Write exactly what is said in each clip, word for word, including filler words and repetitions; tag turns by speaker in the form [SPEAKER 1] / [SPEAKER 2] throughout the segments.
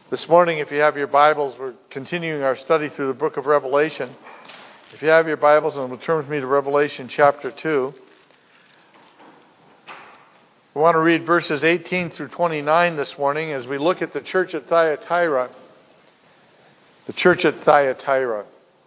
[SPEAKER 1] This morning, if you have your Bibles, we're continuing our study through the book of Revelation. If you have your Bibles, and will turn with me to Revelation chapter two. We want to read verses eighteen through twenty-nine this morning as we look at the church at Thyatira. The church at Thyatira.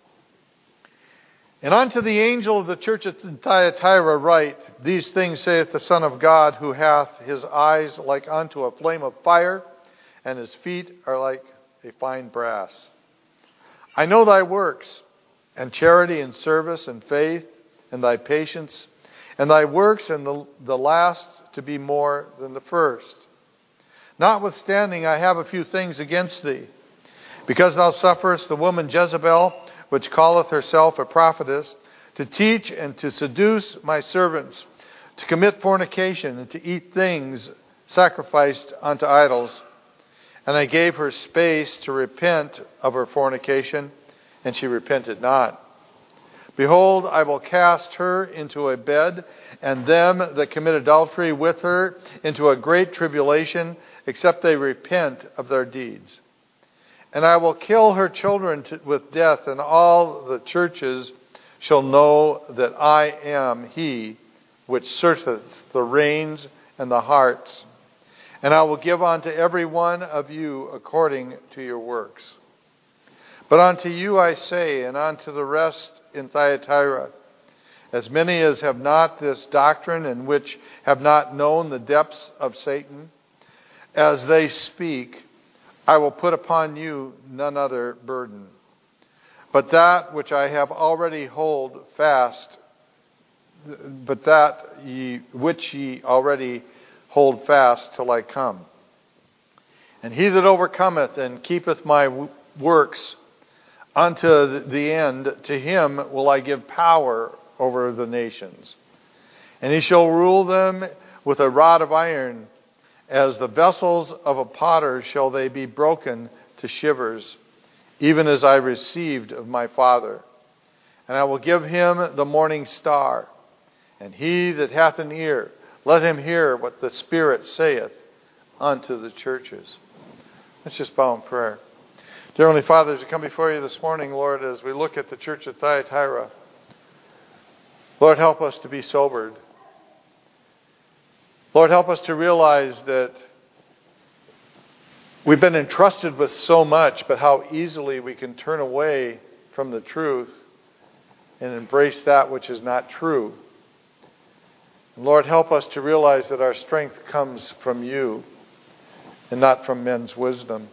[SPEAKER 1] And unto the angel of the church at Thyatira write, These things saith the Son of God, who hath his eyes like unto a flame of fire, and his feet are like a fine brass. I know thy works, and charity, and service, and faith, and thy patience, and thy works, and the, the last to be more than the first. Notwithstanding, I have a few things against thee, because thou sufferest the woman Jezebel, which calleth herself a prophetess, to teach and to seduce my servants, to commit fornication, and to eat things sacrificed unto idols. And I gave her space to repent of her fornication, and she repented not. Behold, I will cast her into a bed, and them that commit adultery with her into a great tribulation, except they repent of their deeds. And I will kill her children to, with death, and all the churches shall know that I am he which searcheth the reins and the hearts. And I will give unto every one of you according to your works. But unto you I say, and unto the rest in Thyatira, as many as have not this doctrine, and which have not known the depths of Satan, as they speak, I will put upon you none other burden, but that which I have already hold fast, but that ye which ye already hold fast till I come. And he that overcometh and keepeth my w- works unto the end, to him will I give power over the nations. And he shall rule them with a rod of iron, as the vessels of a potter shall they be broken to shivers, even as I received of my Father. And I will give him the morning star. And he that hath an ear, let him hear what the Spirit saith unto the churches. Let's just bow in prayer. Dear Heavenly Father, as we come before you this morning, Lord, as we look at the church at Thyatira, Lord, help us to be sobered. Lord, help us to realize that we've been entrusted with so much, but how easily we can turn away from the truth and embrace that which is not true. Lord, help us to realize that our strength comes from you and not from men's wisdom.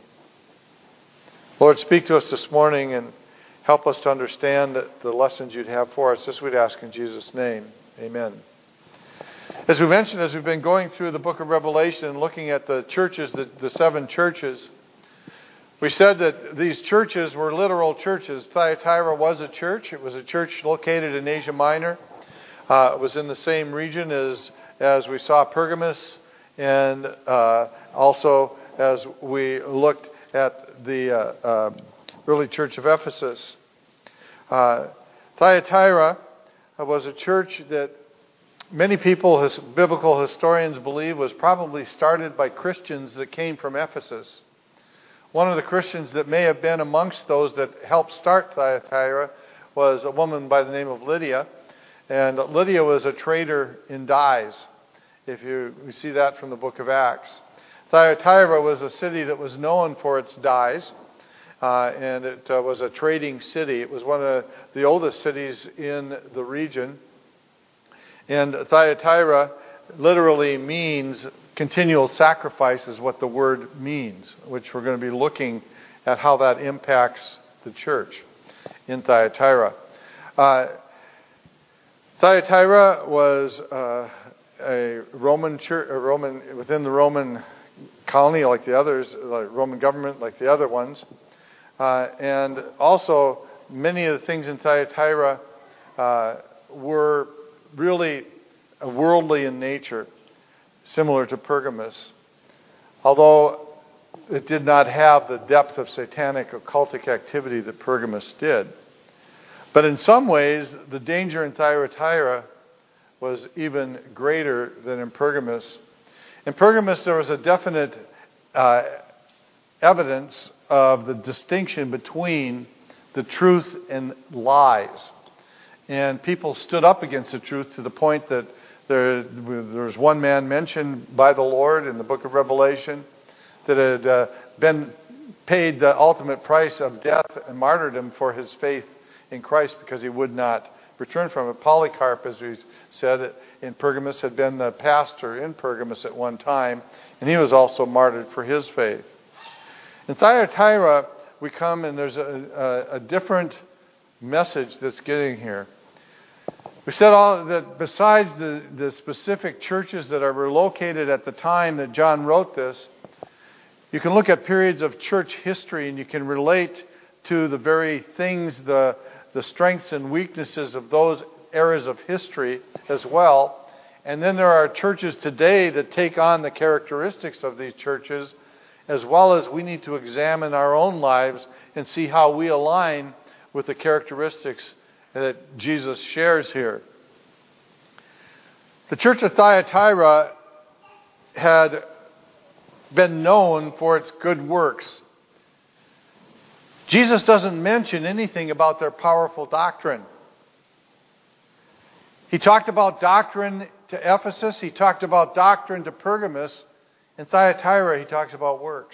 [SPEAKER 1] Lord, speak to us this morning and help us to understand the lessons you'd have for us. This we'd ask in Jesus' name. Amen. As we mentioned, as we've been going through the book of Revelation and looking at the churches, the, the seven churches, we said that these churches were literal churches. Thyatira was a church. It was a church located in Asia Minor. Uh, it was in the same region as as we saw Pergamos, and uh, also as we looked at the uh, uh, early church of Ephesus. Uh, Thyatira was a church that many people, his, biblical historians believe, was probably started by Christians that came from Ephesus. One of the Christians that may have been amongst those that helped start Thyatira was a woman by the name of Lydia. And Lydia was a trader in dyes, if you, you see that from the book of Acts. Thyatira was a city that was known for its dyes, uh, and it uh, was a trading city. It was one of the oldest cities in the region. And Thyatira literally means continual sacrifice is what the word means, which we're going to be looking at how that impacts the church in Thyatira. Uh, Thyatira was uh, a Roman church, a Roman within the Roman colony, like the others, like Roman government, like the other ones, uh, and also many of the things in Thyatira uh, were really worldly in nature, similar to Pergamos, although it did not have the depth of satanic occultic activity that Pergamos did. But in some ways, the danger in Thyatira was even greater than in Pergamos. In Pergamos, there was a definite uh, evidence of the distinction between the truth and lies. And people stood up against the truth to the point that there, there was one man mentioned by the Lord in the book of Revelation that had uh, been paid the ultimate price of death and martyrdom for his faith in Christ because he would not return from it. Polycarp, as we said, in Pergamos had been the pastor in Pergamos at one time, and he was also martyred for his faith. In Thyatira, we come and there's a, a, a different message that's getting here. We said all that besides the, the specific churches that are located at the time that John wrote this, you can look at periods of church history and you can relate to the very things, the, the strengths and weaknesses of those eras of history as well. And then there are churches today that take on the characteristics of these churches, as well as we need to examine our own lives and see how we align with the characteristics that Jesus shares here. The church of Thyatira had been known for its good works. Jesus doesn't mention anything about their powerful doctrine. He talked about doctrine to Ephesus. He talked about doctrine to Pergamos. In Thyatira, he talks about works.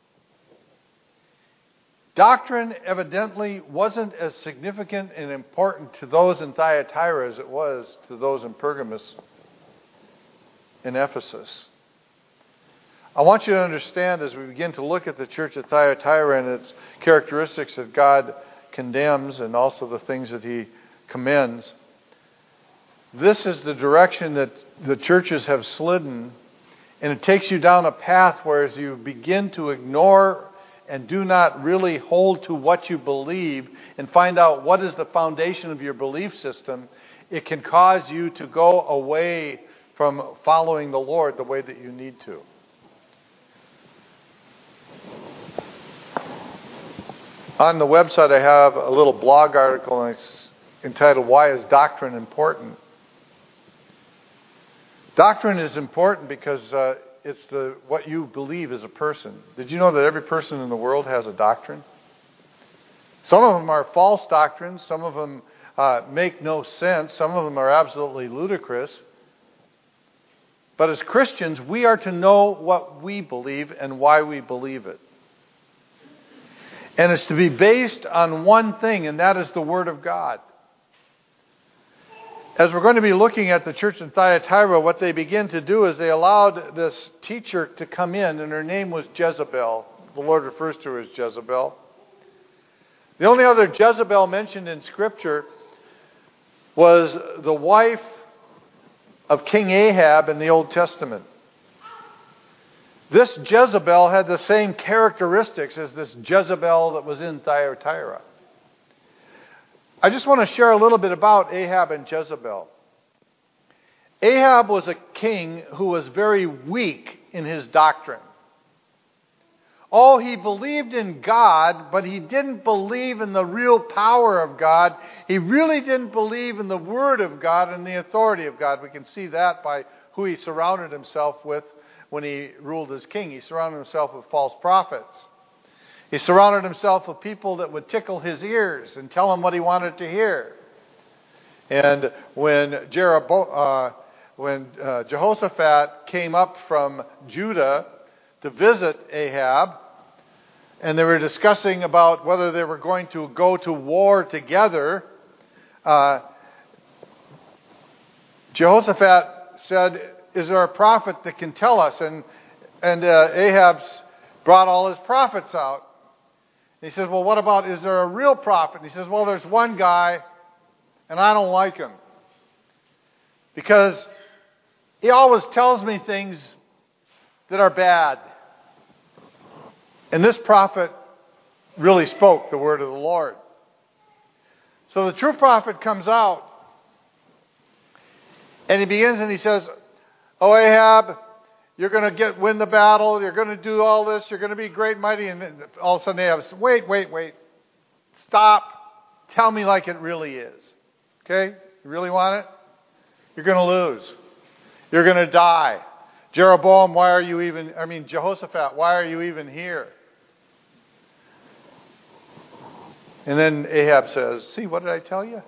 [SPEAKER 1] Doctrine evidently wasn't as significant and important to those in Thyatira as it was to those in Pergamos and Ephesus. I want you to understand as we begin to look at the church of Thyatira and its characteristics that God condemns and also the things that he commends. This is the direction that the churches have slidden, and it takes you down a path where as you begin to ignore and do not really hold to what you believe and find out what is the foundation of your belief system, it can cause you to go away from following the Lord the way that you need to. On the website I have a little blog article and it's entitled, "Why is Doctrine Important?" Doctrine is important because uh, it's the what you believe as a person. Did you know that every person in the world has a doctrine? Some of them are false doctrines. Some of them uh, make no sense. Some of them are absolutely ludicrous. But as Christians, we are to know what we believe and why we believe it. And it's to be based on one thing, and that is the Word of God. As we're going to be looking at the church in Thyatira, what they begin to do is they allowed this teacher to come in, and her name was Jezebel. The Lord refers to her as Jezebel. The only other Jezebel mentioned in Scripture was the wife of King Ahab in the Old Testament. This Jezebel had the same characteristics as this Jezebel that was in Thyatira. I just want to share a little bit about Ahab and Jezebel. Ahab was a king who was very weak in his doctrine. Oh, he believed in God, but he didn't believe in the real power of God. He really didn't believe in the Word of God and the authority of God. We can see that by who he surrounded himself with when he ruled as king. He surrounded himself with false prophets. He surrounded himself with people that would tickle his ears and tell him what he wanted to hear. And when Jerobo- uh, when uh, Jehoshaphat came up from Judah to visit Ahab, and they were discussing about whether they were going to go to war together, uh, Jehoshaphat said, "Is there a prophet that can tell us?" And and uh, Ahab's brought all his prophets out. And he says, "Well, what about, is there a real prophet?" And he says, "Well, there's one guy, and I don't like him. Because he always tells me things that are bad." And this prophet really spoke the word of the Lord. So the true prophet comes out, and he begins and he says, "Oh, Ahab, you're going to get win the battle. You're going to do all this. You're going to be great and mighty." And all of a sudden Ahab says, "Wait, wait, wait. Stop. Tell me like it really is. Okay? You really want it? You're going to lose. You're going to die. Jeroboam, why are you even, I mean, Jehoshaphat, why are you even here?" And then Ahab says, see, what did I tell you?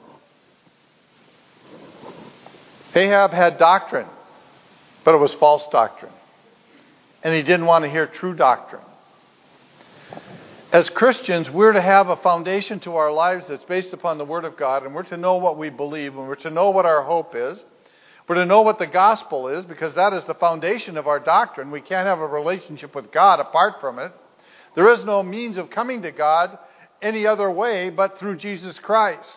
[SPEAKER 1] Ahab had doctrine, but it was false doctrine. And he didn't want to hear true doctrine. As Christians, we're to have a foundation to our lives that's based upon the Word of God, and we're to know what we believe, and we're to know what our hope is. We're to know what the gospel is, because that is the foundation of our doctrine. We can't have a relationship with God apart from it. There is no means of coming to God any other way but through Jesus Christ.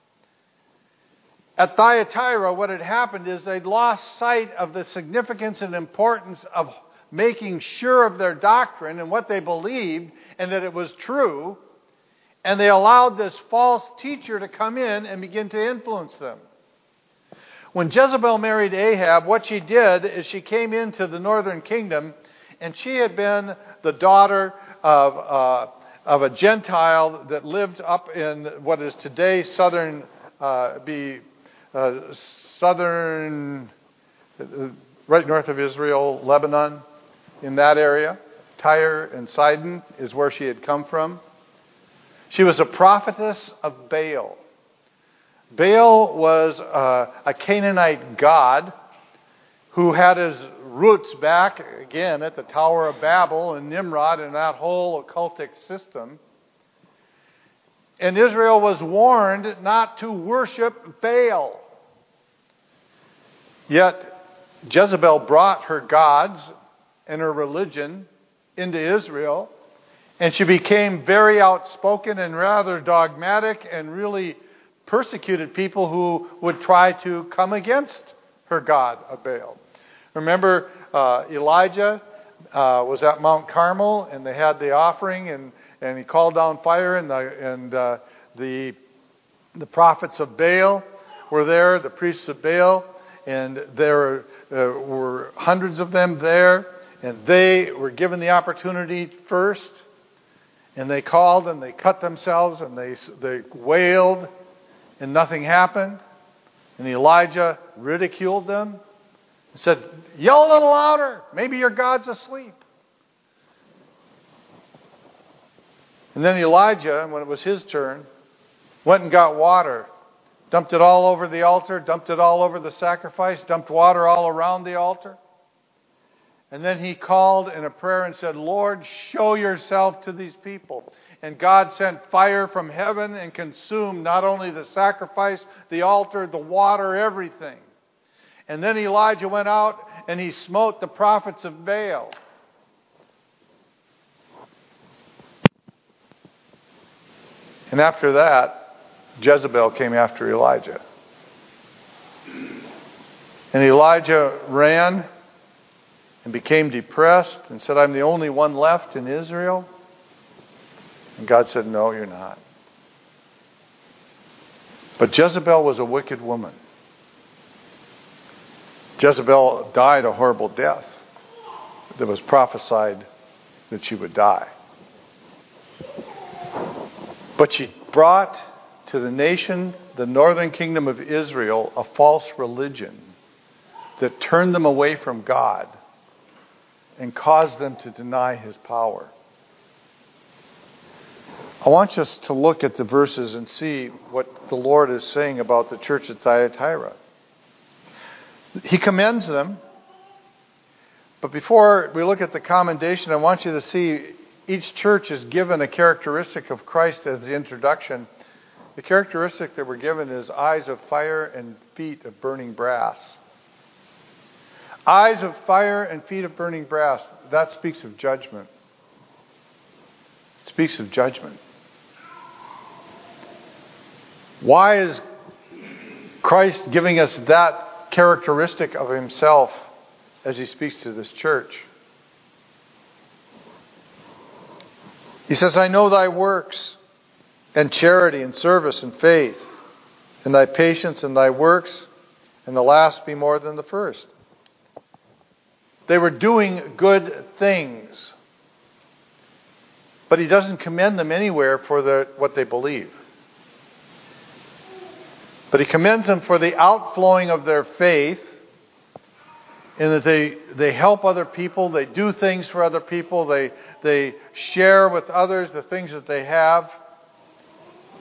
[SPEAKER 1] At Thyatira, what had happened is they'd lost sight of the significance and importance of making sure of their doctrine and what they believed and that it was true. And they allowed this false teacher to come in and begin to influence them. When Jezebel married Ahab, what she did is she came into the northern kingdom, and she had been the daughter of, uh, of a Gentile that lived up in what is today southern, uh, be uh, southern, uh, right north of Israel, Lebanon, in that area. Tyre and Sidon is where she had come from. She was a prophetess of Baal. Baal was uh, a Canaanite god who had his roots back, again, at the Tower of Babel and Nimrod and that whole occultic system. And Israel was warned not to worship Baal. Yet Jezebel brought her gods and her religion into Israel, and she became very outspoken and rather dogmatic and really persecuted people who would try to come against her god of Baal. Remember, uh, Elijah uh, was at Mount Carmel, and they had the offering, and, and he called down fire, and the and uh, the the prophets of Baal were there, the priests of Baal, and there uh, were hundreds of them there, and they were given the opportunity first, and they called and they cut themselves and they they wailed, and nothing happened. And Elijah ridiculed them and said, "Yell a little louder. Maybe your God's asleep." And then Elijah, when it was his turn, went and got water, dumped it all over the altar, dumped it all over the sacrifice, dumped water all around the altar. And then he called in a prayer and said, "Lord, show yourself to these people." And God sent fire from heaven and consumed not only the sacrifice, the altar, the water, everything. And then Elijah went out and he smote the prophets of Baal. And after that, Jezebel came after Elijah. And Elijah ran and became depressed and said, "I'm the only one left in Israel." And God said, "No, you're not." But Jezebel was a wicked woman. Jezebel died a horrible death. That was prophesied that she would die. But she brought to the nation, the northern kingdom of Israel, a false religion that turned them away from God and caused them to deny His power. I want us to look at the verses and see what the Lord is saying about the church at Thyatira. He commends them. But before we look at the commendation, I want you to see each church is given a characteristic of Christ as the introduction. The characteristic that we're given is eyes of fire and feet of burning brass. Eyes of fire and feet of burning brass. That speaks of judgment. It speaks of judgment. Why is Christ giving us that characteristic of Himself as He speaks to this church? He says, "I know thy works, and charity, and service, and faith, and thy patience, and thy works, and the last be more than the first." They were doing good things. But He doesn't commend them anywhere for the, what they believe. But He commends them for the outflowing of their faith, in that they, they help other people, they do things for other people, they, they share with others the things that they have.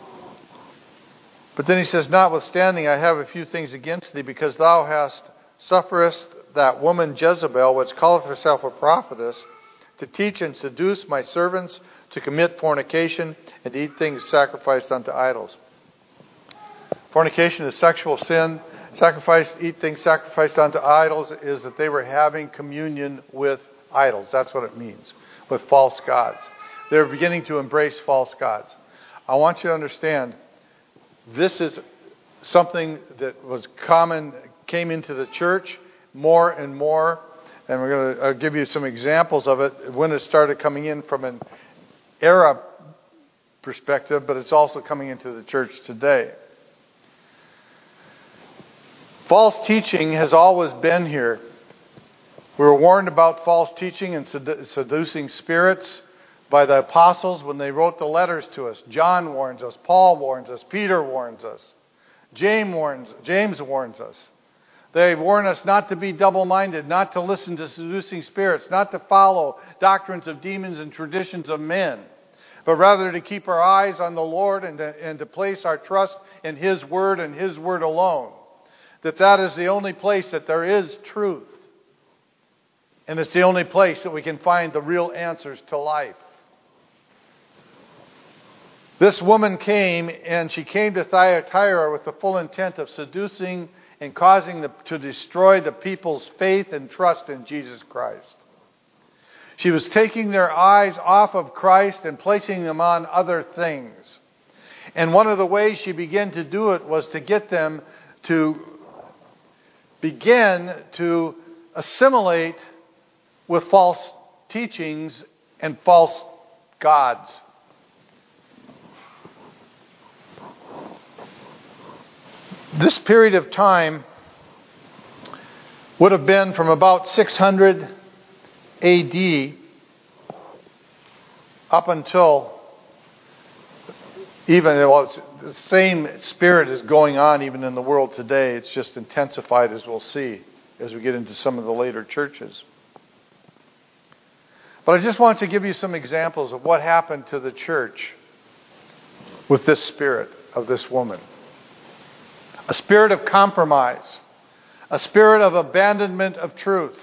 [SPEAKER 1] But then he says, notwithstanding, I have a few things against thee, because thou hast sufferest that woman Jezebel, which calleth herself a prophetess, to teach and seduce my servants to commit fornication and to eat things sacrificed unto idols. Fornication is sexual sin. Sacrifice, eat things sacrificed unto idols is that they were having communion with idols. That's what it means, with false gods. They're beginning to embrace false gods. I want you to understand, this is something that was common, came into the church more and more. And we're going to uh, give you some examples of it when it started coming in from an era perspective, but it's also coming into the church today. False teaching has always been here. We were warned about false teaching and sedu- seducing spirits by the apostles when they wrote the letters to us. John warns us. Paul warns us. Peter warns us. James warns, James warns us. They warn us not to be double-minded, not to listen to seducing spirits, not to follow doctrines of demons and traditions of men, but rather to keep our eyes on the Lord and to, and to place our trust in His Word and His Word alone. That that is the only place that there is truth. And it's the only place that we can find the real answers to life. This woman came, and she came to Thyatira with the full intent of seducing and causing the, to destroy the people's faith and trust in Jesus Christ. She was taking their eyes off of Christ and placing them on other things. And one of the ways she began to do it was to get them to begin to assimilate with false teachings and false gods. This period of time would have been from about six hundred A D up until even, well, the same spirit is going on even in the world today. It's just intensified, as we'll see as we get into some of the later churches. But I just want to give you some examples of what happened to the church with this spirit of this woman. A spirit of compromise. A spirit of abandonment of truth.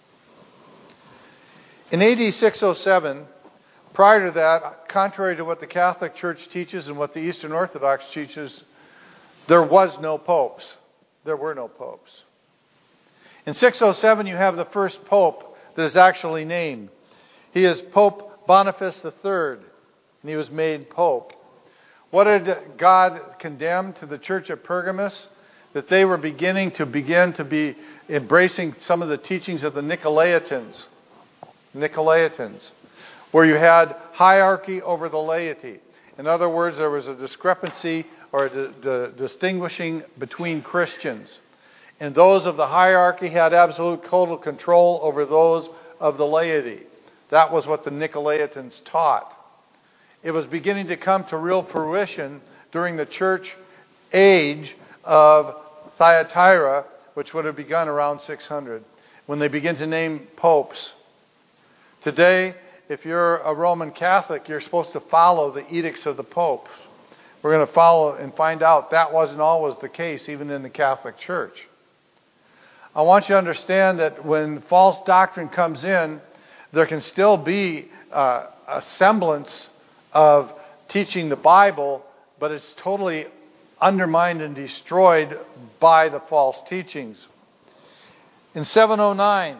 [SPEAKER 1] In A D six oh seven, prior to that, contrary to what the Catholic Church teaches and what the Eastern Orthodox teaches, there was no popes. There were no popes. In six oh seven, you have the first pope that is actually named. He is Pope Boniface the Third, and he was made pope. What did God condemn to the church of Pergamos? That they were beginning to begin to be embracing some of the teachings of the Nicolaitans. Nicolaitans, where you had hierarchy over the laity. In other words, there was a discrepancy or a d- d- distinguishing between Christians. And those of the hierarchy had absolute total control over those of the laity. That was what the Nicolaitans taught. It was beginning to come to real fruition during the church age of Thyatira, which would have begun around six hundred, when they begin to name popes. Today, if you're a Roman Catholic, you're supposed to follow the edicts of the popes. We're going to follow and find out that wasn't always the case, even in the Catholic Church. I want you to understand that when false doctrine comes in, there can still be uh, a semblance of teaching the Bible, but it's totally undermined and destroyed by the false teachings. In seven oh nine,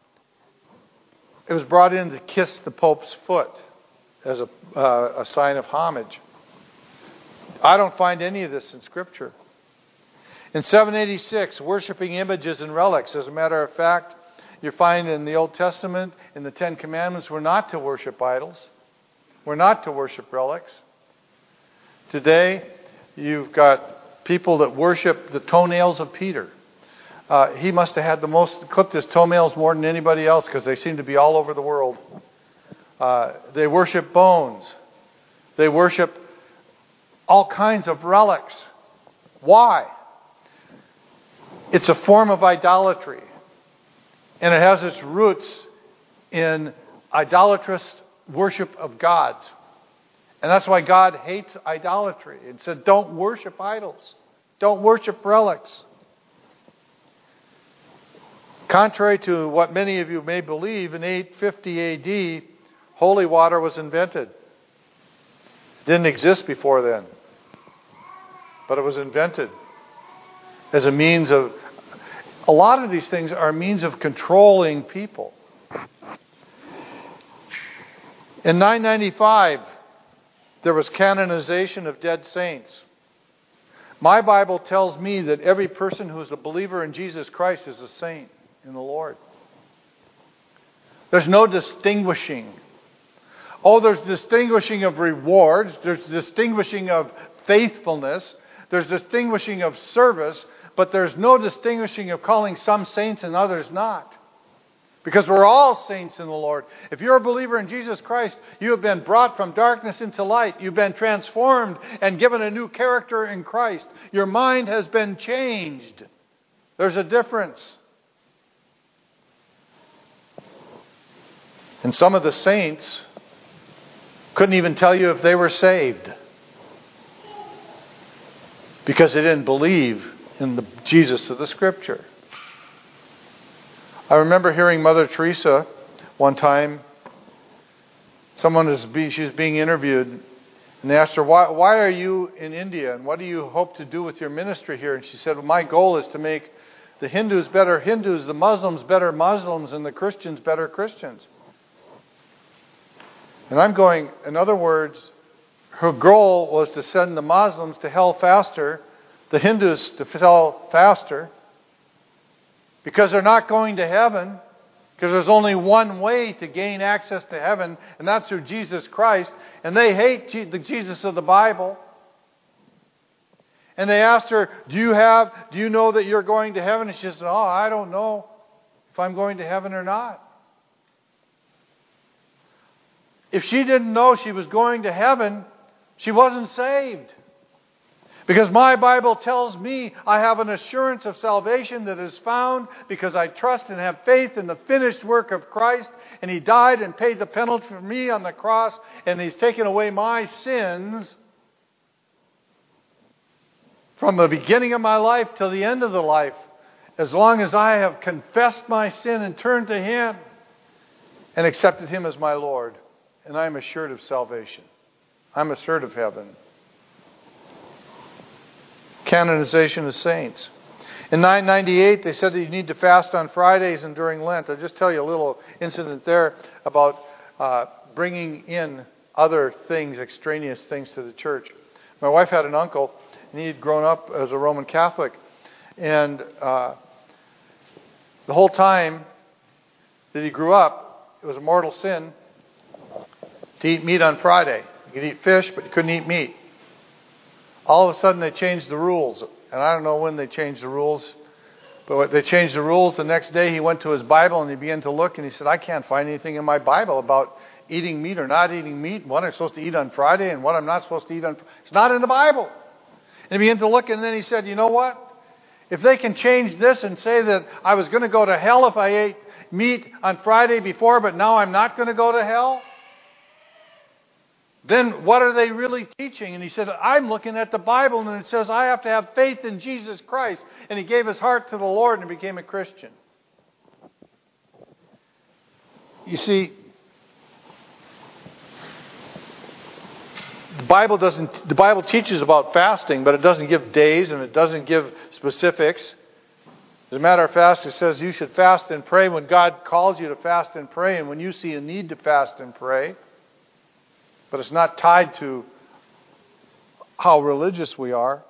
[SPEAKER 1] it was brought in to kiss the Pope's foot as a, uh, a sign of homage. I don't find any of this in Scripture. In seven eighty-six, worshiping images and relics. As a matter of fact, you find in the Old Testament, in the Ten Commandments, we're not to worship idols. We're not to worship relics. Today, you've got people that worship the toenails of Peter. Uh, he must have had the most, clipped his toenails more than anybody else because they seem to be all over the world. Uh, they worship bones. They worship all kinds of relics. Why? It's a form of idolatry. And it has its roots in idolatrous worship of gods. And that's why God hates idolatry and said, don't worship idols. Don't worship relics. Contrary to what many of you may believe, in eight fifty A D, holy water was invented. It didn't exist before then. But it was invented as a means of... A lot of these things are means of controlling people. In nine ninety-five, there was canonization of dead saints. My Bible tells me that every person who is a believer in Jesus Christ is a saint in the Lord. There's no distinguishing. Oh, there's distinguishing of rewards. There's distinguishing of faithfulness. There's distinguishing of service. But there's no distinguishing of calling some saints and others not. Because we're all saints in the Lord. If you're a believer in Jesus Christ, you have been brought from darkness into light. You've been transformed and given a new character in Christ. Your mind has been changed. There's a difference. And some of the saints couldn't even tell you if they were saved. Because they didn't believe in the Jesus of the Scripture. I remember hearing Mother Teresa one time. Someone was be, she was being interviewed, and they asked her, why, why are you in India, and what do you hope to do with your ministry here? And she said, well, my goal is to make the Hindus better Hindus, the Muslims better Muslims, and the Christians better Christians. And I'm going, in other words, her goal was to send the Muslims to hell faster, the Hindus to hell faster, because they're not going to heaven, because there's only one way to gain access to heaven, and that's through Jesus Christ. And they hate Je- the Jesus of the Bible. And they asked her, do you have, do you know that you're going to heaven? And she said, oh, I don't know if I'm going to heaven or not. If she didn't know she was going to heaven, she wasn't saved. Because my Bible tells me I have an assurance of salvation that is found because I trust and have faith in the finished work of Christ. And He died and paid the penalty for me on the cross. And He's taken away my sins from the beginning of my life till the end of the life. As long as I have confessed my sin and turned to Him and accepted Him as my Lord. And I am assured of salvation. I'm assured of heaven. Canonization of saints. In nine ninety-eight, they said that you need to fast on Fridays and during Lent. I'll just tell you a little incident there about uh, bringing in other things, extraneous things to the church. My wife had an uncle, and he had grown up as a Roman Catholic. And uh, the whole time that he grew up, it was a mortal sin to eat meat on Friday. You could eat fish, but you couldn't eat meat. All of a sudden, they changed the rules. And I don't know when they changed the rules. But they changed the rules. The next day, he went to his Bible and he began to look. And he said, I can't find anything in my Bible about eating meat or not eating meat. What I'm supposed to eat on Friday and what I'm not supposed to eat on Friday. It's not in the Bible. And he began to look. And then he said, you know what? If they can change this and say that I was going to go to hell if I ate meat on Friday before, but now I'm not going to go to hell, then what are they really teaching? And he said, I'm looking at the Bible and it says I have to have faith in Jesus Christ. And he gave his heart to the Lord and became a Christian. You see, the Bible doesn't, the Bible teaches about fasting, but it doesn't give days and it doesn't give specifics. As a matter of fact, it says you should fast and pray when God calls you to fast and pray and when you see a need to fast and pray. But it's not tied to how religious we are.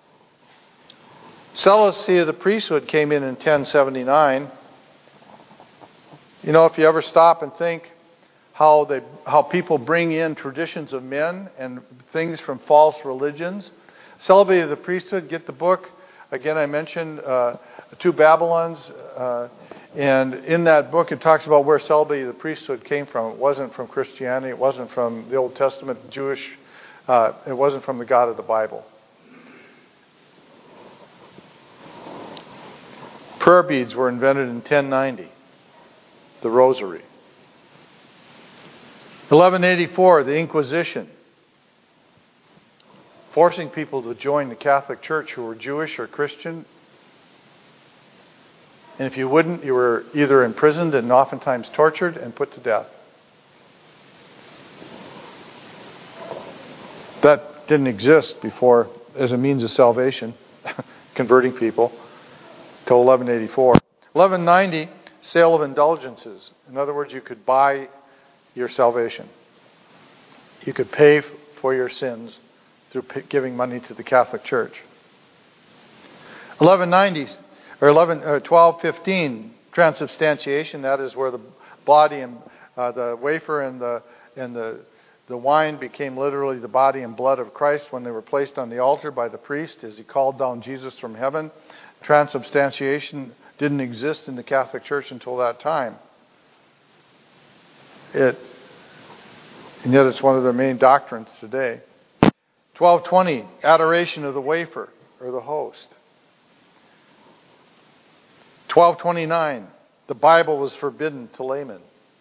[SPEAKER 1] Celibacy of the priesthood came in in ten seventy-nine. You know, if you ever stop and think how they, how people bring in traditions of men and things from false religions. Celibacy of the priesthood, get the book. Again, I mentioned uh, Two Babylons. Uh, And in that book, it talks about where celibacy of the priesthood came from. It wasn't from Christianity. It wasn't from the Old Testament Jewish. Uh, it wasn't from the God of the Bible. Prayer beads were invented in ten ninety. The Rosary. eleven eighty-four, the Inquisition. forcing people to join the Catholic Church who were Jewish or Christian. And if you wouldn't, you were either imprisoned and oftentimes tortured and put to death. That didn't exist before as a means of salvation, converting people, till eleven eighty-four. eleven ninety, sale of indulgences. In other words, you could buy your salvation. You could pay for your sins through giving money to the Catholic Church. eleven ninety, or eleven, or twelve fifteen, transubstantiation. That is where the body and uh, the wafer and the and the the wine became literally the body and blood of Christ when they were placed on the altar by the priest as he called down Jesus from heaven. Transubstantiation didn't exist in the Catholic Church until that time. It, and yet it's one of their main doctrines today. twelve twenty, adoration of the wafer or the host. twelve twenty-nine, the Bible was forbidden to laymen.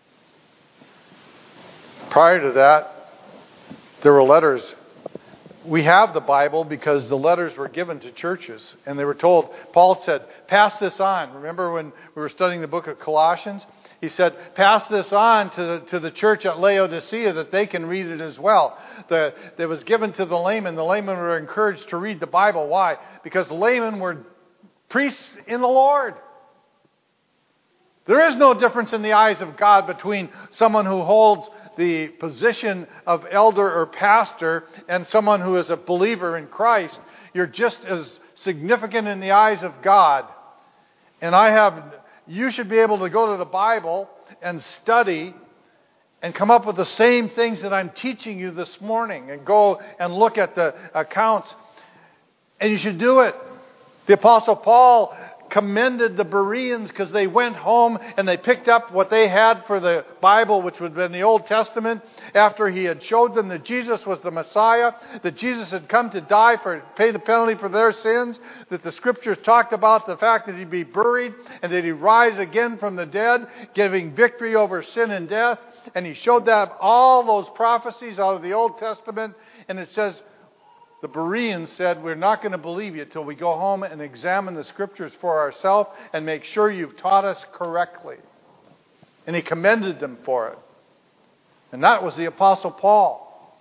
[SPEAKER 1] Prior to that, there were letters. We have the Bible because the letters were given to churches. And they were told, Paul said, pass this on. Remember when we were studying the book of Colossians? He said, pass this on to the, to the church at Laodicea that they can read it as well. The, that was given to the laymen. The laymen were encouraged to read the Bible. Why? Because the laymen were priests in the Lord. There is no difference in the eyes of God between someone who holds the position of elder or pastor and someone who is a believer in Christ. You're just as significant in the eyes of God. And I have, you should be able to go to the Bible and study and come up with the same things that I'm teaching you this morning and go and look at the accounts. And you should do it. The Apostle Paul commended the Bereans because they went home and they picked up what they had for the Bible, which would have been the Old Testament, after he had showed them that Jesus was the Messiah, that Jesus had come to die for pay the penalty for their sins, that the Scriptures talked about the fact that he'd be buried and that he'd rise again from the dead, giving victory over sin and death. And he showed them all those prophecies out of the Old Testament. And it says, the Bereans said, we're not going to believe you till we go home and examine the Scriptures for ourselves and make sure you've taught us correctly. And he commended them for it. And that was the Apostle Paul.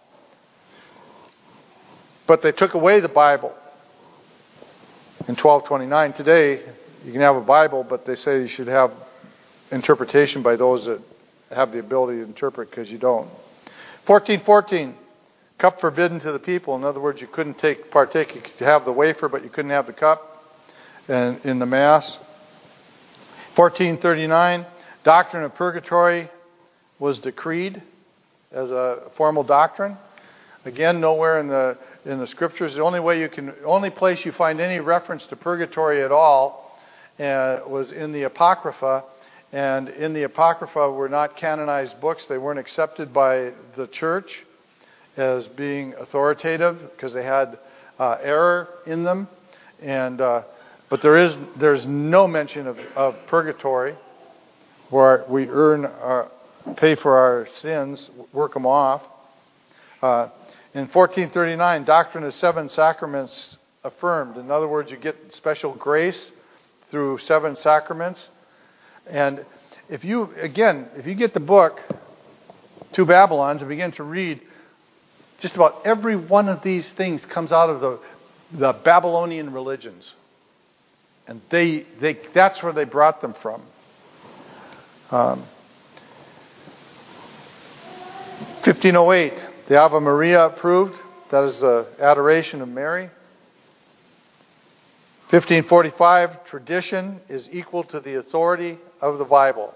[SPEAKER 1] But they took away the Bible in twelve twenty-nine. Today, you can have a Bible, but they say you should have interpretation by those that have the ability to interpret, because you don't. fourteen fourteen. Cup forbidden to the people. In other words, you couldn't take partake. You could have the wafer, but you couldn't have the cup and in the Mass. fourteen thirty-nine, doctrine of purgatory was decreed as a formal doctrine. Again, nowhere in the in the Scriptures. The only way you can, only place you find any reference to purgatory at all uh, was in the Apocrypha. And in the Apocrypha were not canonized books. They weren't accepted by the church as being authoritative because they had uh, error in them, and uh, but there is there's no mention of, of purgatory, where we earn our, pay for our sins, work them off. Uh, in fourteen thirty-nine, doctrine of seven sacraments affirmed. In other words, you get special grace through seven sacraments, and if you again if you get the book Two Babylons and begin to read, just about every one of these things comes out of the, the Babylonian religions. And they, they that's where they brought them from. Um, fifteen oh eight, the Ave Maria approved. That is the adoration of Mary. fifteen forty-five, tradition is equal to the authority of the Bible.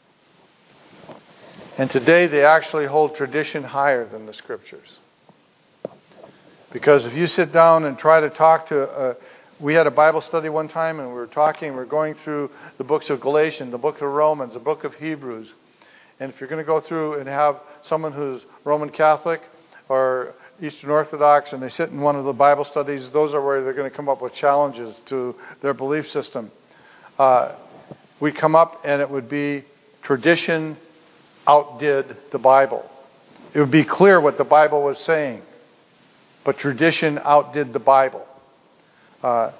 [SPEAKER 1] And today they actually hold tradition higher than the Scriptures. Because if you sit down and try to talk to, uh, we had a Bible study one time and we were talking, we were going through the books of Galatians, the book of Romans, the book of Hebrews. And if you're going to go through and have someone who's Roman Catholic or Eastern Orthodox and they sit in one of the Bible studies, those are where they're going to come up with challenges to their belief system. Uh, we come up and it would be tradition outdid the Bible. It would be clear what the Bible was saying. But tradition outdid the Bible. Uh,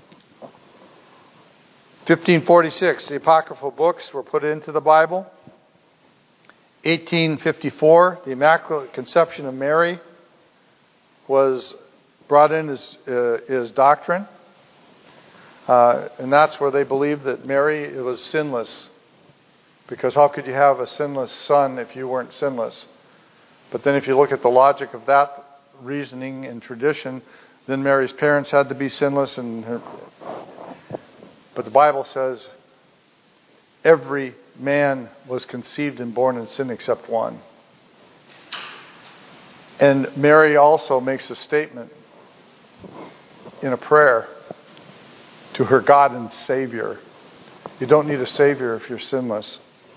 [SPEAKER 1] fifteen forty-six, the Apocryphal books were put into the Bible. eighteen fifty-four, the Immaculate Conception of Mary was brought in as, uh, as doctrine. Uh, and that's where they believed that Mary was sinless. Because how could you have a sinless son if you weren't sinless? But then if you look at the logic of that reasoning and tradition, then Mary's parents had to be sinless. And her... But the Bible says every man was conceived and born in sin except one. And Mary also makes a statement in a prayer to her God and Savior. You don't need a Savior if you're sinless.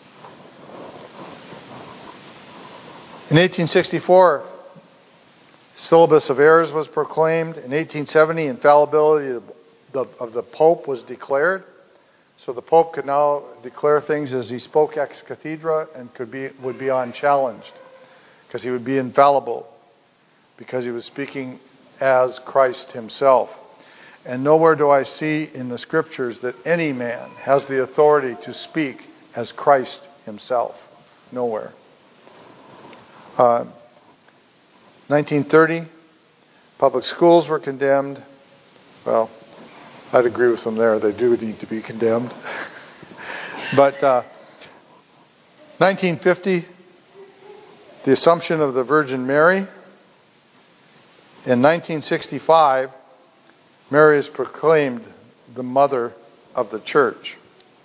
[SPEAKER 1] In eighteen sixty-four, syllabus of errors was proclaimed. In eighteen seventy, infallibility of the, of the Pope was declared. So the Pope could now declare things as he spoke ex cathedra and could be would be unchallenged because he would be infallible because he was speaking as Christ himself. And nowhere do I see in the scriptures that any man has the authority to speak as Christ himself. Nowhere. Uh, nineteen thirty, public schools were condemned. Well, I'd agree with them there. They do need to be condemned. But uh, nineteen fifty, the Assumption of the Virgin Mary. In nineteen sixty-five, Mary is proclaimed the mother of the church.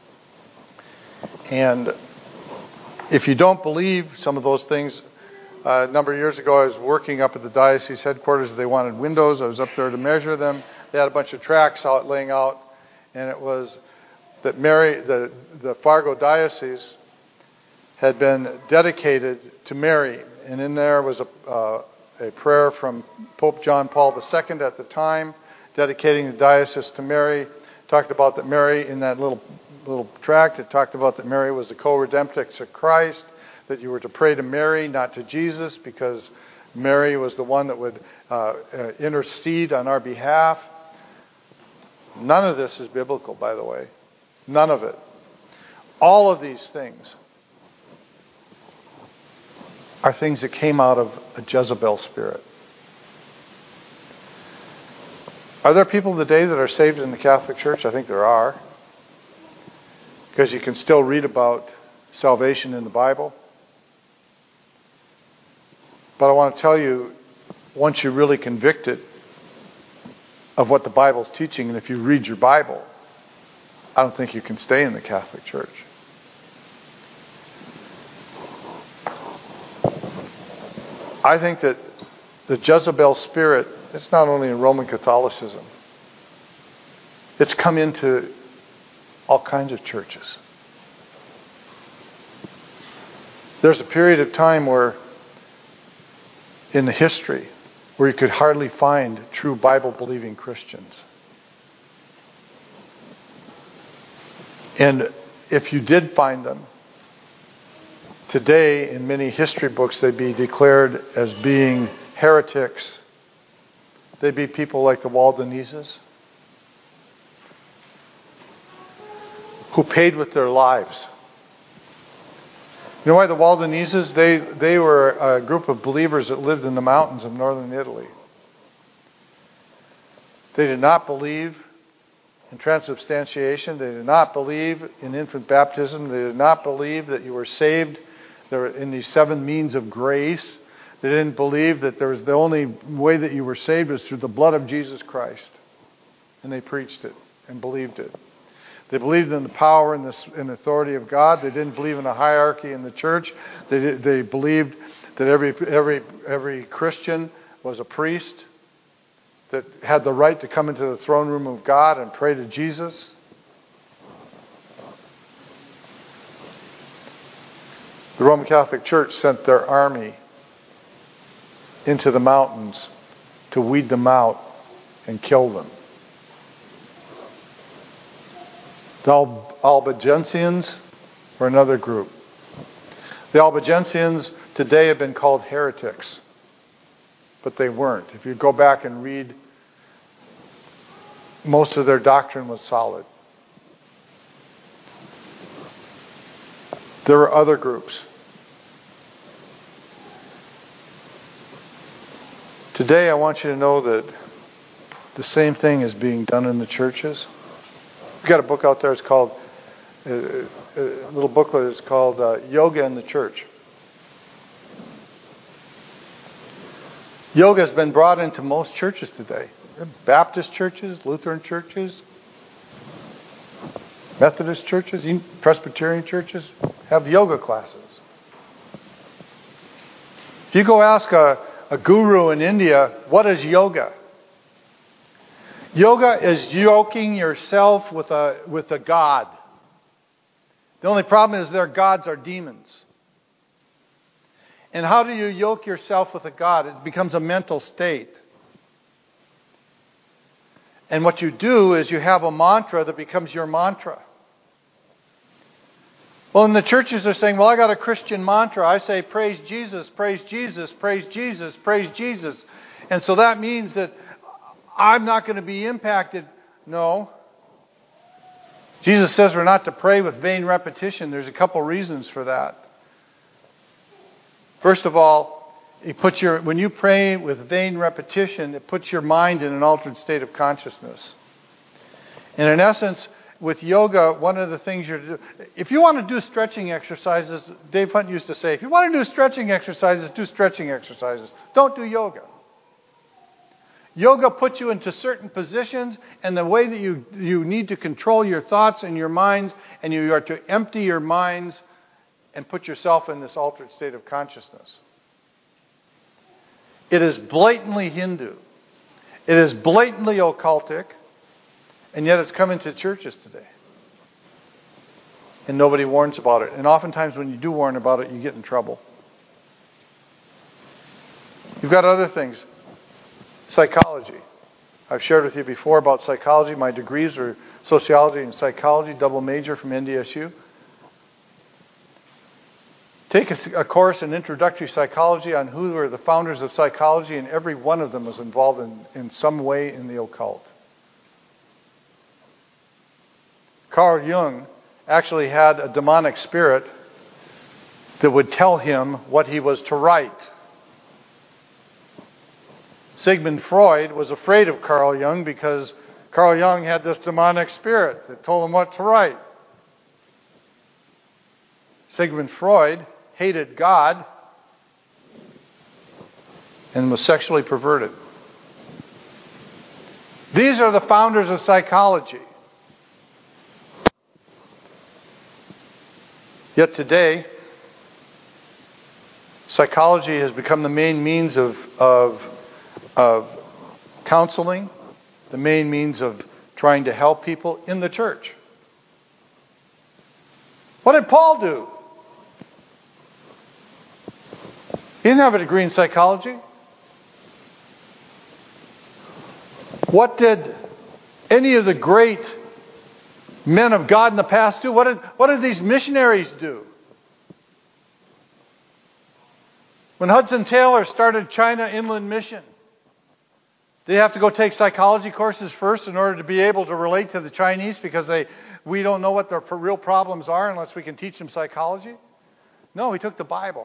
[SPEAKER 1] And if you don't believe some of those things, uh, a number of years ago I was working up at the diocese headquarters. They wanted windows. I was up there to measure them. They had a bunch of tracts out laying out, and it was that Mary, the, the Fargo diocese, had been dedicated to Mary. And in there was a, uh, a prayer from Pope John Paul the Second at the time, dedicating the diocese to Mary. Talked about that Mary, in that little little tract, it talked about that Mary was the co-redemptrix of Christ, that you were to pray to Mary, not to Jesus, because Mary was the one that would uh, uh, intercede on our behalf. None of this is biblical, by the way. None of it. All of these things are things that came out of a Jezebel spirit. Are there people today that are saved in the Catholic Church? I think there are. Because you can still read about salvation in the Bible. But I want to tell you, once you're really convicted of what the Bible's teaching, and if you read your Bible, I don't think you can stay in the Catholic Church. I think that the Jezebel spirit, it's not only in Roman Catholicism. It's come into all kinds of churches. There's a period of time where, in the history, where you could hardly find true Bible-believing Christians. And if you did find them, today, in many history books, they'd be declared as being heretics. They'd be people like the Waldenses, who paid with their lives. You know why the Waldenses? They, they were a group of believers that lived in the mountains of northern Italy. They did not believe in transubstantiation. They did not believe in infant baptism. They did not believe that you were saved there in these seven means of grace. They didn't believe that there was the only way that you were saved was through the blood of Jesus Christ. And they preached it and believed it. They believed in the power and the, and authority of God. They didn't believe in a hierarchy in the church. They, they believed that every, every, every Christian was a priest that had the right to come into the throne room of God and pray to Jesus. The Roman Catholic Church sent their army into the mountains to weed them out and kill them. The Al- Albigensians were another group. The Albigensians today have been called heretics. but they weren't. If you go back and read, most of their doctrine was solid. There were other groups. Today I want you to know that the same thing is being done in the churches. We've got a book out there, it's called, uh, a little booklet is called uh, Yoga in the Church. Yoga has been brought into most churches today. Baptist churches, Lutheran churches, Methodist churches, even Presbyterian churches have yoga classes. If you go ask a, a guru in India, what is yoga? Yoga is yoking yourself with a with a god. The only problem is their gods are demons. And how do you yoke yourself with a god? It becomes a mental state. And what you do is you have a mantra that becomes your mantra. Well, in the churches they're saying, well, I got a Christian mantra. I say, praise Jesus, praise Jesus, praise Jesus, praise Jesus. And so that means that I'm not going to be impacted. No. Jesus says we're not to pray with vain repetition. There's a couple reasons for that. First of all, it puts your, when you pray with vain repetition, it puts your mind in an altered state of consciousness. And in essence, with yoga, one of the things you're do, if you want to do stretching exercises, Dave Hunt used to say, if you want to do stretching exercises, do stretching exercises. Don't do yoga. Yoga puts you into certain positions, and the way that you, you need to control your thoughts and your minds, and you are to empty your minds and put yourself in this altered state of consciousness. It is blatantly Hindu. It is blatantly occultic, and yet it's come into churches today. And nobody warns about it. And oftentimes when you do warn about it, you get in trouble. You've got other things. Psychology. I've shared with you before about psychology. My degrees are sociology and psychology, double major from N D S U. Take a, a course in introductory psychology on who were the founders of psychology, and every one of them was involved in, in some way in the occult. Carl Jung actually had a demonic spirit that would tell him what he was to write. Sigmund Freud was afraid of Carl Jung because Carl Jung had this demonic spirit that told him what to write. Sigmund Freud hated God and was sexually perverted. These are the founders of psychology. Yet today, psychology has become the main means of, of, of counseling, the main means of trying to help people in the church. What did Paul do? He didn't have a degree in psychology. What did any of the great men of God in the past do? What did, what did these missionaries do? When Hudson Taylor started China Inland Mission, did he have to go take psychology courses first in order to be able to relate to the Chinese because they we don't know what their real problems are unless we can teach them psychology? No, he took the Bible.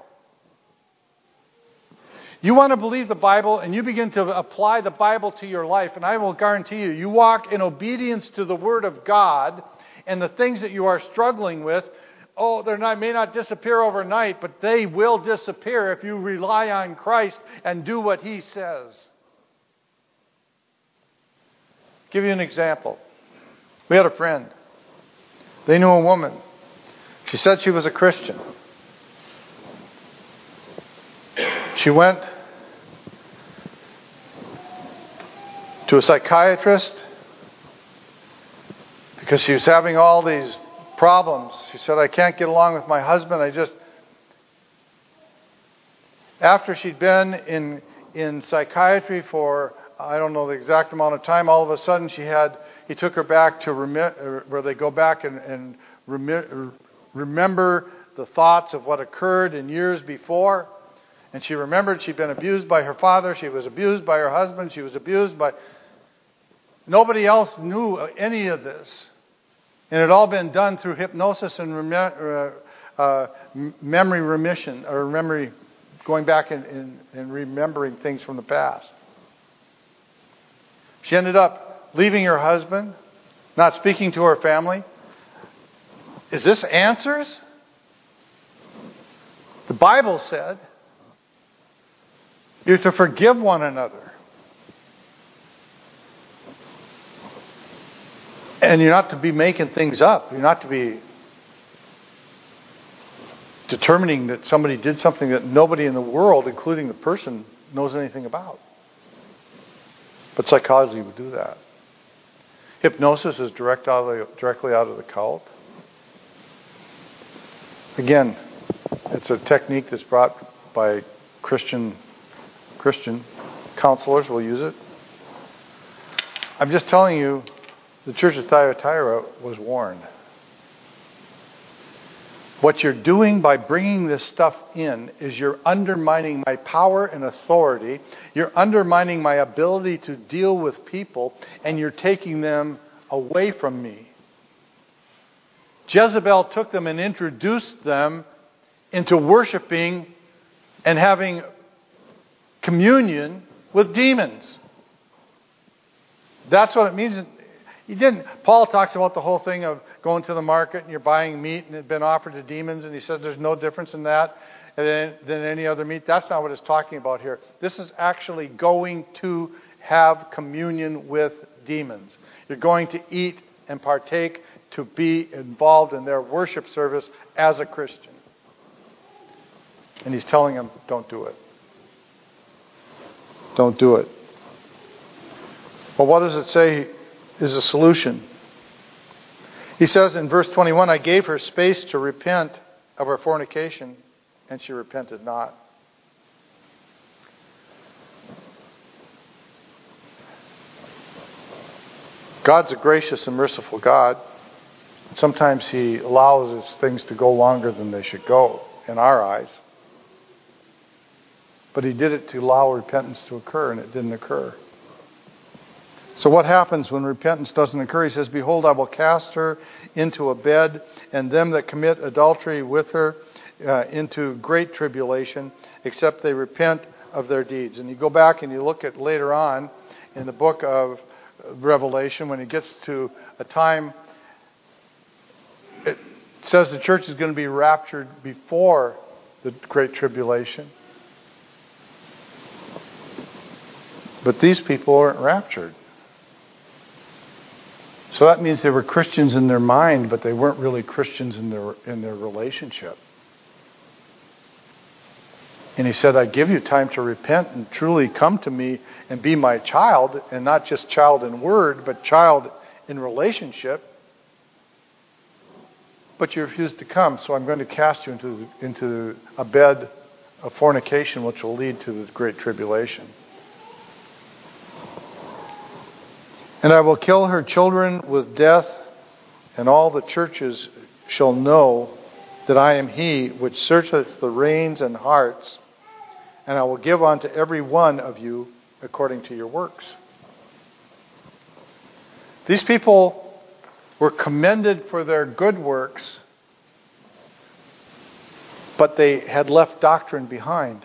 [SPEAKER 1] You want to believe the Bible and you begin to apply the Bible to your life, and I will guarantee you, you walk in obedience to the Word of God, and the things that you are struggling with, oh, they may not disappear overnight, but they will disappear if you rely on Christ and do what He says. I'll give you an example. We had a friend. They knew a woman. She said she was a Christian. She went to a psychiatrist because she was having all these problems. She said, I can't get along with my husband. I just... After she'd been in in psychiatry for, I don't know the exact amount of time, all of a sudden she had, he took her back to remi- where they go back and, and remi- remember the thoughts of what occurred in years before. And she remembered she'd been abused by her father. She was abused by her husband. She was abused by... Nobody else knew any of this. And it had all been done through hypnosis and rem- uh, uh, memory remission, or memory going back and, and, and remembering things from the past. She ended up leaving her husband, not speaking to her family. Is this answers? The Bible said you're to forgive one another. And you're not to be making things up. You're not to be determining that somebody did something that nobody in the world, including the person, knows anything about. But psychology would do that. Hypnosis is direct out of the, directly out of the cult. Again, it's a technique that's brought by Christian Christian counselors will use it. I'm just telling you, the church of Thyatira was warned. What you're doing by bringing this stuff in is you're undermining my power and authority. You're undermining my ability to deal with people, and you're taking them away from me. Jezebel took them and introduced them into worshiping and having communion with demons. That's what it means. He didn't. Paul talks about the whole thing of going to the market and you're buying meat and it had been offered to demons, and he said there's no difference in that than, than any other meat. That's not what it's talking about here. This is actually going to have communion with demons. You're going to eat and partake to be involved in their worship service as a Christian. And he's telling them, don't do it. Don't do it. Well, what does it say is a solution? He says in verse twenty-one, I gave her space to repent of her fornication, and she repented not. God's a gracious and merciful God. Sometimes He allows His things to go longer than they should go in our eyes. But He did it to allow repentance to occur, and it didn't occur. So what happens when repentance doesn't occur? He says, behold, I will cast her into a bed, and them that commit adultery with her uh, into great tribulation, except they repent of their deeds. And you go back and you look at later on in the book of Revelation, when it gets to a time, it says the church is going to be raptured before the great tribulation. But these people aren't raptured. So that means they were Christians in their mind, but they weren't really Christians in their in their relationship. And he said, I give you time to repent and truly come to me and be my child, and not just child in word, but child in relationship. But you refuse to come, so I'm going to cast you into, into a bed of fornication, which will lead to the great tribulation. And I will kill her children with death, and all the churches shall know that I am He which searcheth the reins and hearts, and I will give unto every one of you according to your works. These people were commended for their good works, but they had left doctrine behind.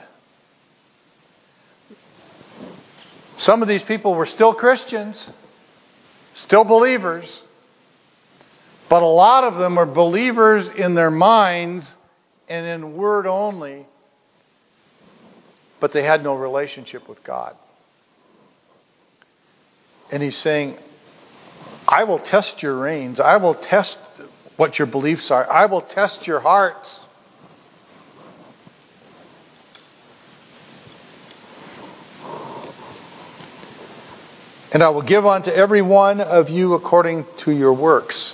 [SPEAKER 1] Some of these people were still Christians, still believers, but a lot of them were believers in their minds and in word only, but they had no relationship with God. And he's saying, I will test your reins. I will test what your beliefs are. I will test your hearts. And I will give unto every one of you according to your works.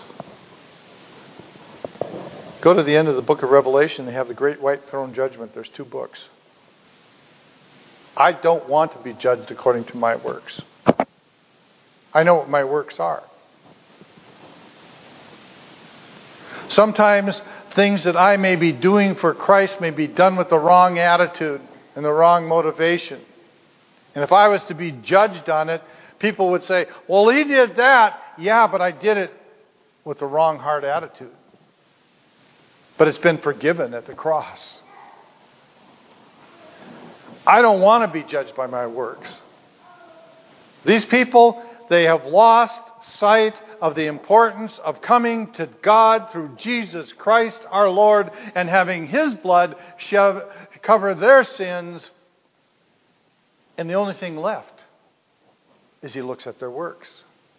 [SPEAKER 1] Go to the end of the book of Revelation. They have the great white throne judgment. There's two books. I don't want to be judged according to my works. I know what my works are. Sometimes things that I may be doing for Christ may be done with the wrong attitude. and the wrong motivation. And if I was to be judged on it, people would say, well, he did that. Yeah, but I did it with the wrong heart attitude. But it's been forgiven at the cross. I don't want to be judged by my works. These people, they have lost sight of the importance of coming to God through Jesus Christ our Lord and having His blood shove, cover their sins. And the only thing left is He looks at their works.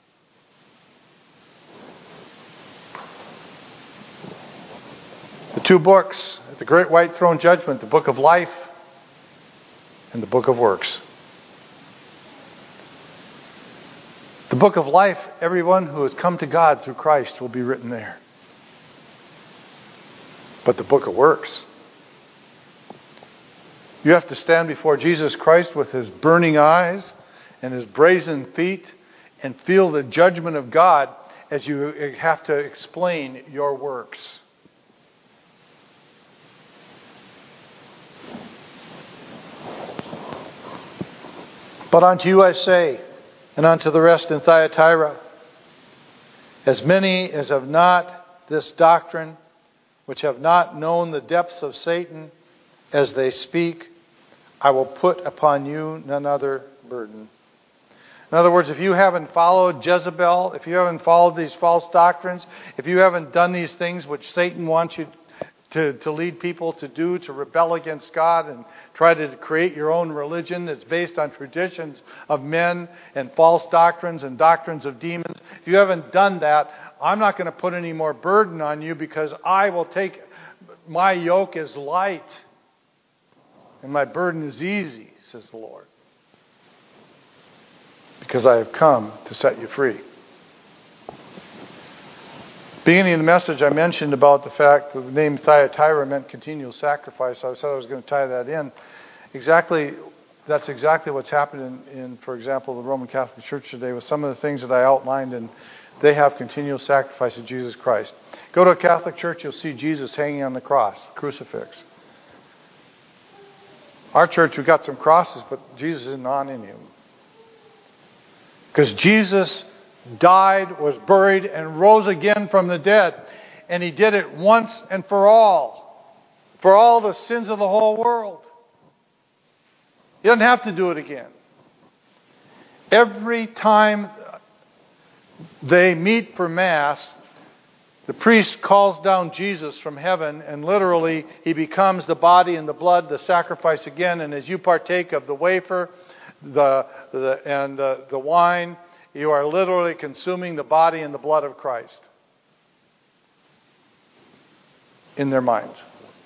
[SPEAKER 1] The two books at the Great White Throne Judgment, the Book of Life and the Book of Works. The Book of Life, everyone who has come to God through Christ will be written there. But the Book of Works, you have to stand before Jesus Christ with His burning eyes and His brazen feet and feel the judgment of God as you have to explain your works. But unto you I say, and unto the rest in Thyatira, as many as have not this doctrine, which have not known the depths of Satan, as they speak, I will put upon you none other burden. In other words, if you haven't followed Jezebel, if you haven't followed these false doctrines, if you haven't done these things which Satan wants you to, to lead people to do, to rebel against God and try to create your own religion that's based on traditions of men and false doctrines and doctrines of demons, if you haven't done that, I'm not going to put any more burden on you, because I will take, my yoke is light and my burden is easy, says the Lord, because I have come to set you free. Beginning of the message, I mentioned about the fact that the name Thyatira meant continual sacrifice. I said I was going to tie that in. Exactly, that's exactly what's happened in, in, for example, the Roman Catholic Church today with some of the things that I outlined, and they have continual sacrifice of Jesus Christ. Go to a Catholic church, you'll see Jesus hanging on the cross, crucifix. Our church, we've got some crosses, but Jesus isn't on any of them. Because Jesus died, was buried, and rose again from the dead. And He did it once and for all. For all the sins of the whole world. He doesn't have to do it again. Every time they meet for Mass, the priest calls down Jesus from heaven, and literally He becomes the body and the blood, the sacrifice again. And as you partake of the wafer the, the and uh, the wine, you are literally consuming the body and the blood of Christ in their minds.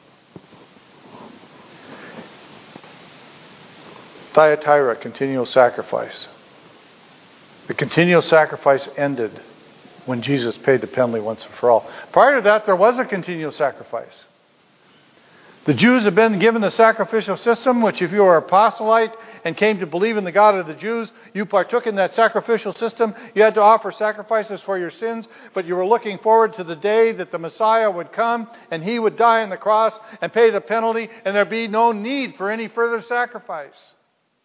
[SPEAKER 1] Thyatira, continual sacrifice. The continual sacrifice ended when Jesus paid the penalty once and for all. Prior to that, there was a continual sacrifice. The Jews have been given a sacrificial system, which if you were a proselyte and came to believe in the God of the Jews, you partook in that sacrificial system. You had to offer sacrifices for your sins, but you were looking forward to the day that the Messiah would come and He would die on the cross and pay the penalty, and there'd be no need for any further sacrifice.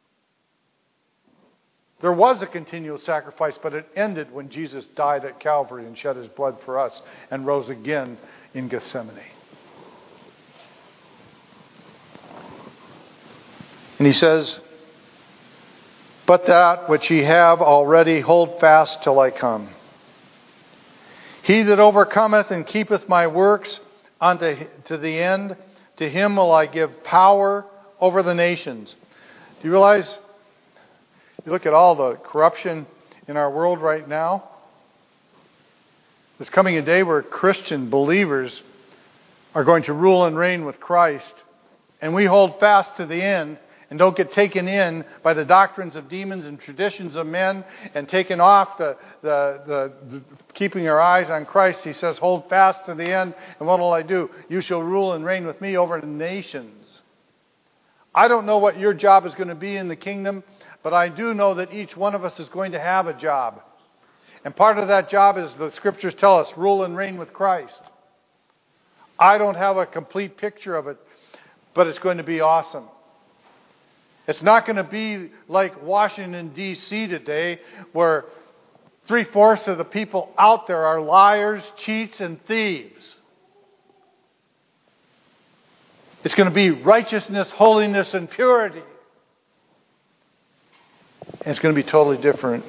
[SPEAKER 1] There was a continual sacrifice, but it ended when Jesus died at Calvary and shed His blood for us and rose again in Gethsemane. And He says, but that which ye have already hold fast till I come. He that overcometh and keepeth my works unto to the end, to him will I give power over the nations. Do you realize, you look at all the corruption in our world right now, there's coming a day where Christian believers are going to rule and reign with Christ, and we hold fast to the end and don't get taken in by the doctrines of demons and traditions of men and taken off the, the, the, the keeping our eyes on Christ. He says, hold fast to the end, and what will I do? You shall rule and reign with me over the nations. I don't know what your job is going to be in the kingdom, but I do know that each one of us is going to have a job. And part of that job is, the Scriptures tell us, rule and reign with Christ. I don't have a complete picture of it, but it's going to be awesome. It's not going to be like Washington, D C today, where three-fourths of the people out there are liars, cheats, and thieves. It's going to be righteousness, holiness, and purity. And it's going to be totally different.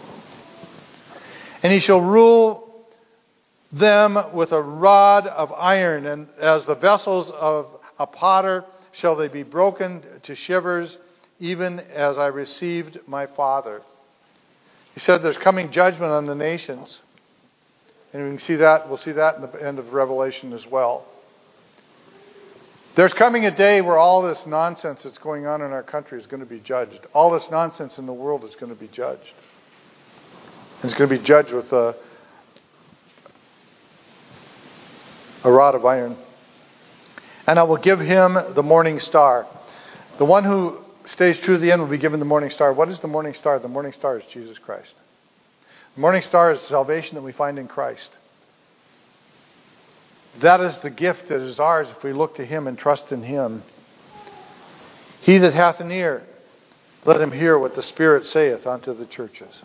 [SPEAKER 1] And he shall rule them with a rod of iron, and as the vessels of a potter shall they be broken to shivers, even as I received my Father. He said there's coming judgment on the nations. And we can see that, we'll see that in the end of Revelation as well. There's coming a day where all this nonsense that's going on in our country is going to be judged. All this nonsense in the world is going to be judged. And it's going to be judged with a, a rod of iron. And I will give him the morning star. The one who stays true to the end will be given the morning star. What is the morning star? The morning star is Jesus Christ. The morning star is salvation that we find in Christ. That is the gift that is ours if we look to him and trust in him. He that hath an ear, let him hear what the Spirit saith unto the churches.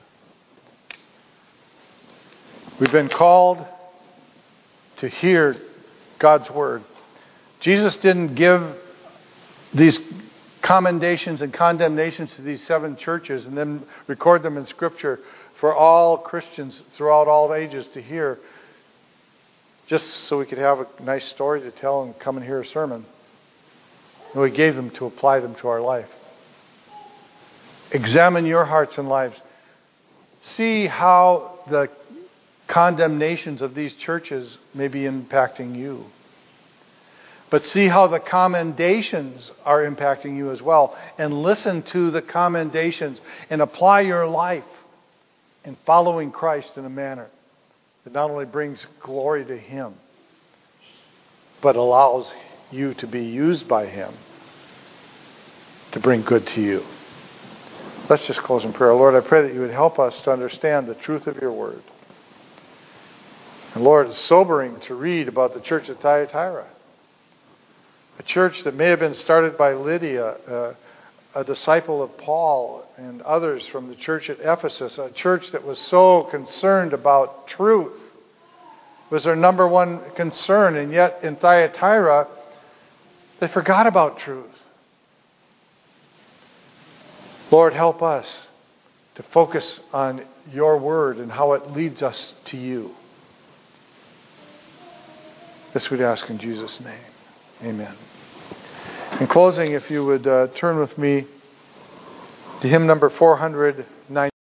[SPEAKER 1] We've been called to hear God's word. Jesus didn't give these commendations and condemnations to these seven churches and then record them in Scripture for all Christians throughout all ages to hear, just so we could have a nice story to tell and come and hear a sermon. No, he gave them to apply them to our life. Examine your hearts and lives. See how the condemnations of these churches may be impacting you. But see how the commendations are impacting you as well. And listen to the commendations and apply your life in following Christ in a manner that not only brings glory to him, but allows you to be used by him to bring good to you. Let's just close in prayer. Lord, I pray that you would help us to understand the truth of your word. And Lord, it's sobering to read about the church at Thyatira. A church that may have been started by Lydia, uh, a disciple of Paul and others from the church at Ephesus. A church that was so concerned about truth. It was their number one concern. And yet in Thyatira, they forgot about truth. Lord, help us to focus on your word and how it leads us to you. This we'd ask in Jesus' name. Amen. In closing, if you would uh, turn with me to hymn number four hundred ninety.